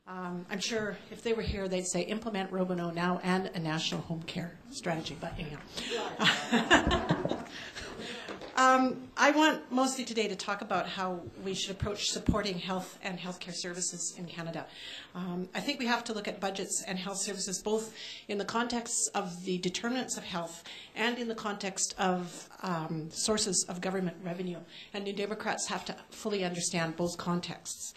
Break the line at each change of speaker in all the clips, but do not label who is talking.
I'm sure if they were here, they'd say implement Robono now and a national home care strategy. But anyhow. I want mostly today to talk about how we should approach supporting health and healthcare services in Canada. I think we have to look at budgets and health services both in the context of the determinants of health and in the context of sources of government revenue. And New Democrats have to fully understand both contexts.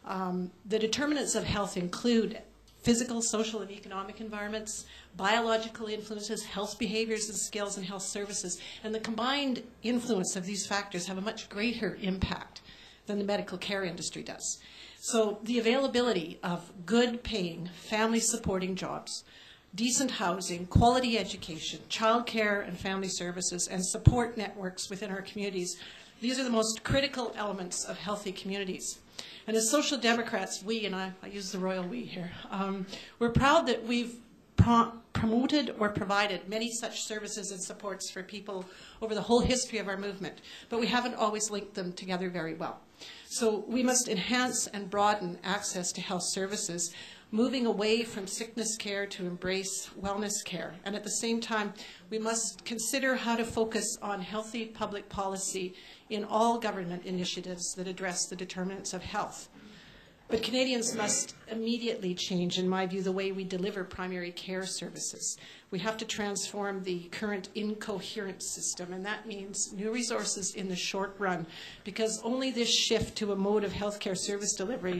The determinants of health include physical, social, and economic environments, biological influences, health behaviors and skills, and health services. And the combined influence of these factors have a much greater impact than the medical care industry does. So the availability of good paying, family supporting jobs, decent housing, quality education, childcare and family services, and support networks within our communities, these are the most critical elements of healthy communities. And as Social Democrats, we, and I use the royal we here, we're proud that we've promoted or provided many such services and supports for people over the whole history of our movement, but we haven't always linked them together very well. So we must enhance and broaden access to health services, moving away from sickness care to embrace wellness care. And at the same time, we must consider how to focus on healthy public policy in all government initiatives that address the determinants of health. But Canadians must immediately change, in my view, the way we deliver primary care services. We have to transform the current incoherent system, and that means new resources in the short run, because only this shift to a mode of healthcare service delivery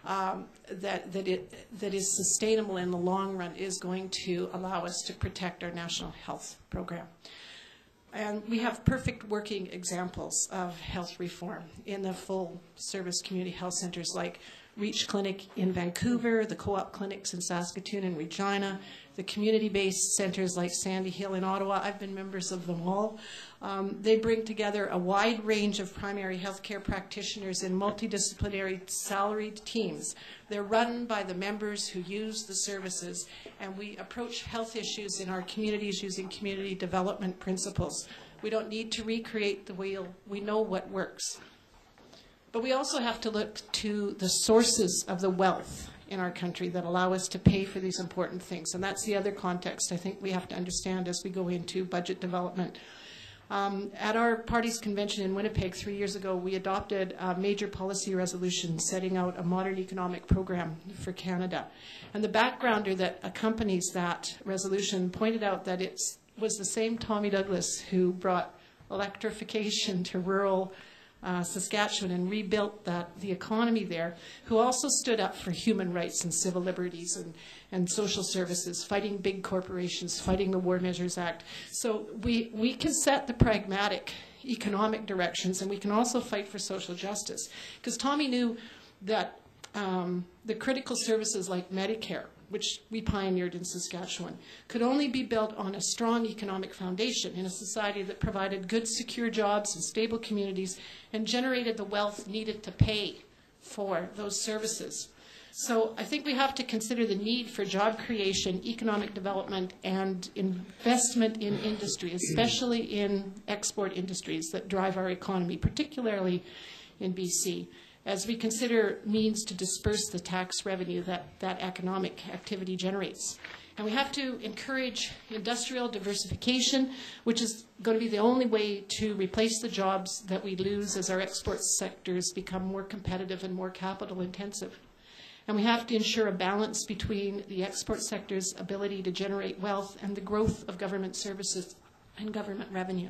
that is sustainable in the long run is going to allow us to protect our national health program. And we have perfect working examples of health reform in the full service community health centers like Reach Clinic in Vancouver, the Co-op clinics in Saskatoon and Regina, the community-based centers like Sandy Hill in Ottawa. I've been members of them all. They bring together a wide range of primary health care practitioners in multidisciplinary salaried teams. They're run by the members who use the services, and we approach health issues in our communities using community development principles. We don't need to recreate the wheel. We know what works. But we also have to look to the sources of the wealth in our country that allow us to pay for these important things. And that's the other context I think we have to understand as we go into budget development. At our party's convention in Winnipeg 3 years ago, we adopted a major policy resolution setting out a modern economic program for Canada. And the backgrounder that accompanies that resolution pointed out that it was the same Tommy Douglas who brought electrification to rural Saskatchewan and rebuilt the economy there, who also stood up for human rights and civil liberties and social services, fighting big corporations, fighting the War Measures Act. So we can set the pragmatic economic directions, and we can also fight for social justice. Because Tommy knew that the critical services like Medicare, which we pioneered in Saskatchewan, could only be built on a strong economic foundation in a society that provided good, secure jobs and stable communities and generated the wealth needed to pay for those services. So I think we have to consider the need for job creation, economic development, and investment in industry, especially in export industries that drive our economy, particularly in BC, as we consider means to disperse the tax revenue that economic activity generates. And we have to encourage industrial diversification, which is going to be the only way to replace the jobs that we lose as our export sectors become more competitive and more capital intensive. And we have to ensure a balance between the export sector's ability to generate wealth and the growth of government services and government revenue.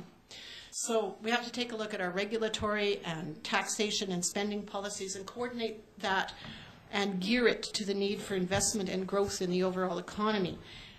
So we have to take a look at our regulatory and taxation and spending policies and coordinate that and gear it to the need for investment and growth in the overall economy.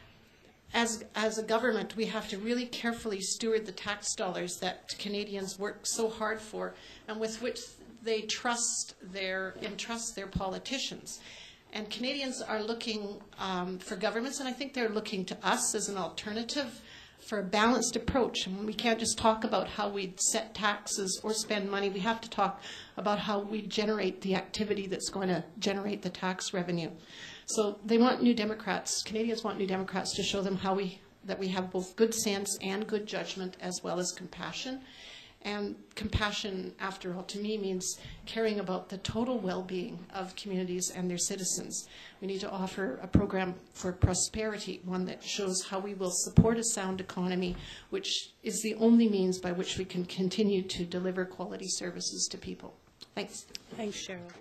As a government, we have to really carefully steward the tax dollars that Canadians work so hard for and with which they entrust their politicians. And Canadians are looking for governments, and I think they're looking to us as an alternative for a balanced approach. And we can't just talk about how we set taxes or spend money. We have to talk about how we generate the activity that's going to generate the tax revenue. So they want New Democrats, Canadians want New Democrats to show them that we have both good sense and good judgment as well as compassion. And compassion, after all, to me means caring about the total well-being of communities and their citizens. We need to offer a program for prosperity, one that shows how we will support a sound economy, which is the only means by which we can continue to deliver quality services to people. Thanks.
Thanks, Cheryl.